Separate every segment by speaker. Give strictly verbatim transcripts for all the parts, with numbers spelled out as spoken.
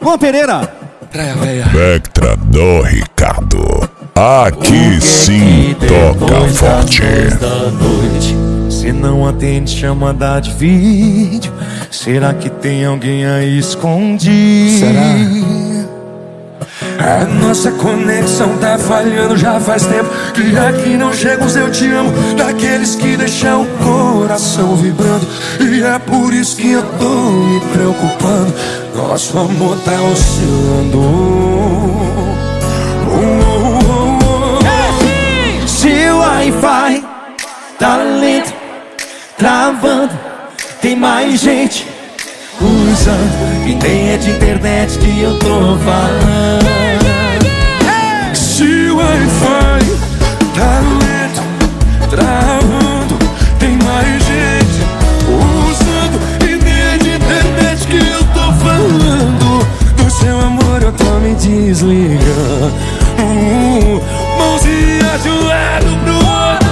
Speaker 1: Luan Pereira.
Speaker 2: Vectra do Ricardo. Aqui sim toca forte.
Speaker 3: Se não atende chamada de vídeo, será que tem alguém aí escondido?
Speaker 4: Será? A nossa conexão tá falhando já faz tempo, que aqui não chega os eu te amo, daqueles que deixam o coração vibrando. E é por isso que eu tô me preocupando, nosso amor tá oscilando. oh, oh, oh, oh.
Speaker 3: Se o Wi-Fi tá lento, travando, tem mais gente usando, e nem é de internet que eu tô falando.
Speaker 4: Se o Wi-Fi tá lento, travando, tem mais gente usando, e nem é de internet que eu tô falando. Do seu amor eu tô me desligando, uh, mãozinha de um lado pro outro.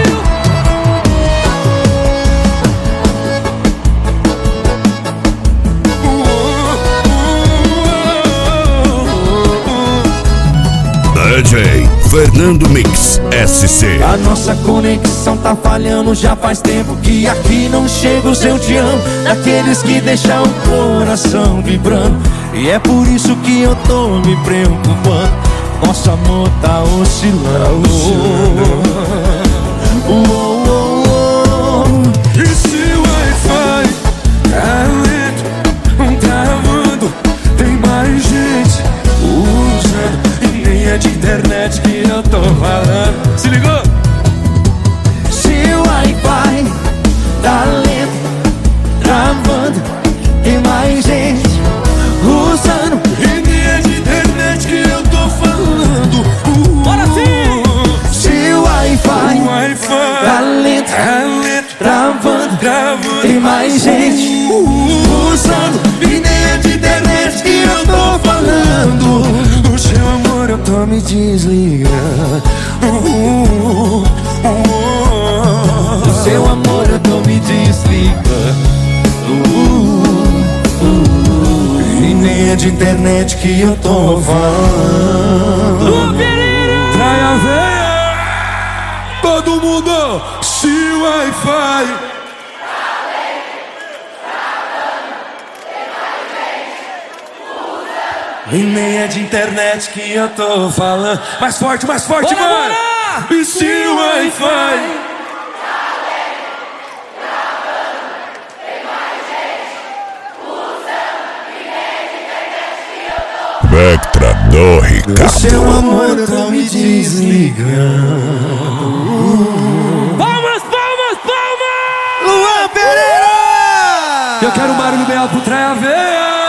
Speaker 2: D J Fernando Mix S C.
Speaker 3: A nossa conexão tá falhando já faz tempo, que aqui não chega o seu te amo, daqueles que deixam o coração vibrando. E é por isso que eu tô me preocupando, nosso amor tá oscilando. Oh, oh, oh, oh.
Speaker 4: E se o Wi-Fi tá lento, travando, tem mais gente usando, e nem é de internet que eu tô falando. Se ligou?
Speaker 3: Se o Wi-Fi tá lento, travando, tem mais gente usando,
Speaker 4: e nem é de internet que eu tô falando. uh,
Speaker 3: Bora sim! Se o Wi-Fi
Speaker 4: O Wi-Fi
Speaker 3: tá lento,
Speaker 4: tá lento,
Speaker 3: travando,
Speaker 4: travando,
Speaker 3: tem mais gente usando, e nem é de internet que eu tô falando.
Speaker 4: do seu amor eu tô me desligando. uh, uh, uh,
Speaker 3: Do seu amor eu tô me desligando. Uh, uh, E nem é de internet que eu tô falando.
Speaker 4: Trai a veia, todo mundo. Se o Wi-Fi e nem é de internet que eu tô falando. Mais forte, mais forte,
Speaker 3: Bora,
Speaker 4: mano.
Speaker 3: bora!
Speaker 4: E se o Wi-Fi
Speaker 2: Vectra do
Speaker 3: Do
Speaker 2: Ricardo.
Speaker 3: seu amor eu tô me desligando.
Speaker 1: Palmas, palmas, palmas!
Speaker 3: Luan Pereira!
Speaker 4: eu quero um barulho bem alto pro Trai a veia.